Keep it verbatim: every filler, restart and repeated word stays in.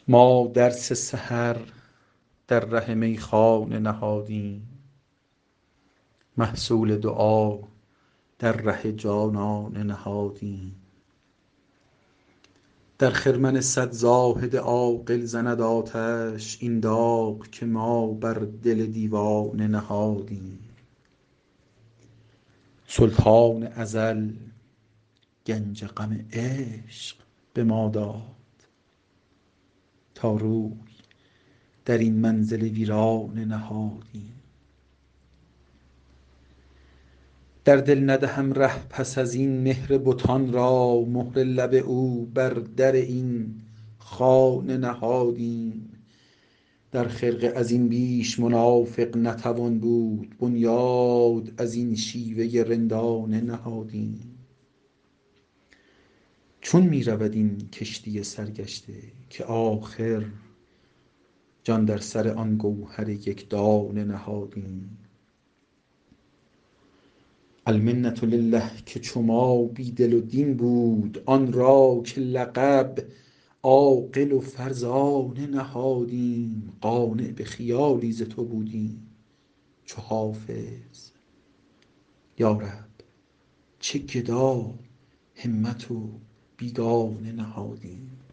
ما درس سحر در ره میخانه نهادیم، محصول دعا در ره جانانه نهادیم. در خرمن صد زاهد عاقل زند آتش، این داغ که ما بر دل دیوانه نهادیم. سلطان ازل گنج غم عشق به ما داد، تا روی در این منزل ویرانه نهادیم. در دل ندهم ره پس از این مهر بتان را، مهر لب او بر در این خانه نهادیم. در خرقه از این بیش منافق نتوان بود، بنیاد از این شیوه رندانه نهادیم. چون می رود این کشتی سرگشته، که آخر جان در سر آن گوهر یک دانه نهادیم. المنة لله که چو ما بی دل و دین بود، آن را که لقب عاقل و فرزانه نهادیم. قانع به خیالی ز تو بودیم چو حافظ، یا رب چه گدا همت و بیگانه نهادیم.